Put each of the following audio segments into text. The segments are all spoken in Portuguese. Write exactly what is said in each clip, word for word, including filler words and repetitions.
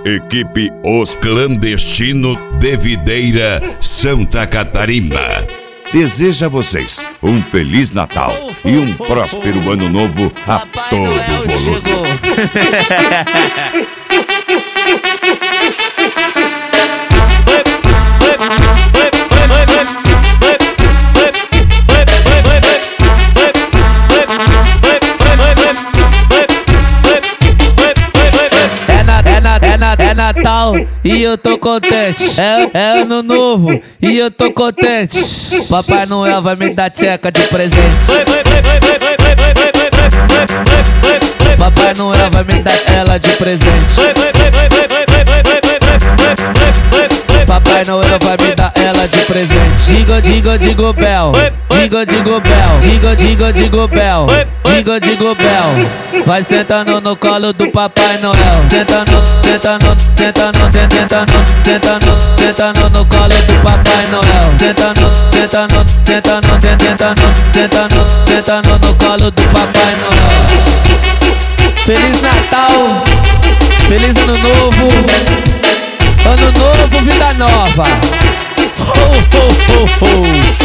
Equipe Os Clandestinos de Videira, Santa Catarina, deseja a vocês um Feliz Natal e um próspero Ano Novo a todo volume. É Natal e eu tô contente. É, é Ano Novo e eu tô contente. Papai Noel vai me dar tcheca de presente. Papai Noel vai me dar ela de presente. Papai Noel vai me dar ela de presente. Digo, digo, digo bel. Digo, digo bel. Digo, digo, digo bel. Digo, digo bel. Vai sentando no colo do Papai Noel. Tentando, tentando, tentando, tentando, tentando, tentando no colo do Papai Noel. Tentando, tentando, tentando, tentando, tentando, tentando no colo do Papai Noel. Feliz Natal, feliz Ano Novo. Ano novo, vida nova. Ho, ho, ho, ho.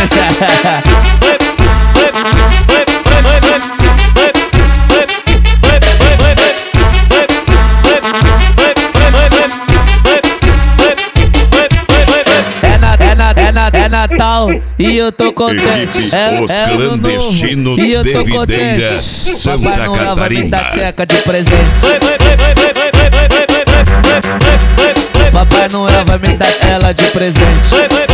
É Natal e eu tô contente. É, Os é Ano Clandestinos Novo e eu tô de Videira, contente. Santa Papai Noel vai me dar Catarina. tcheca de presente. Papai Noel vai me dar ela de presente.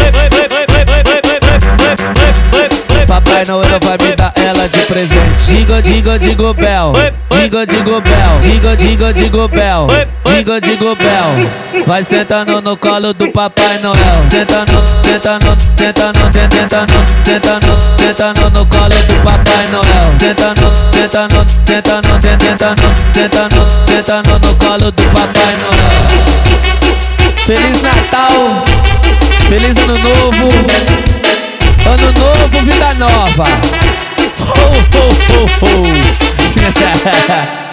Papai Noel vai me dar ela de presente. Digo, digo, digo bel. Digo, digo bel. Digo, digo, digo bel. Digo, digo bel. Vai sentando no colo do Papai Noel. Tentando, tentando, tentando, tentando, tentando, tentando no colo do Papai Noel. Tentando, tentando, tentando, tentando, tentando, tentando no colo do Papai Noel. Feliz Natal, feliz Ano Novo. Ano Novo, vida nova. Ho, ho, ho, ho.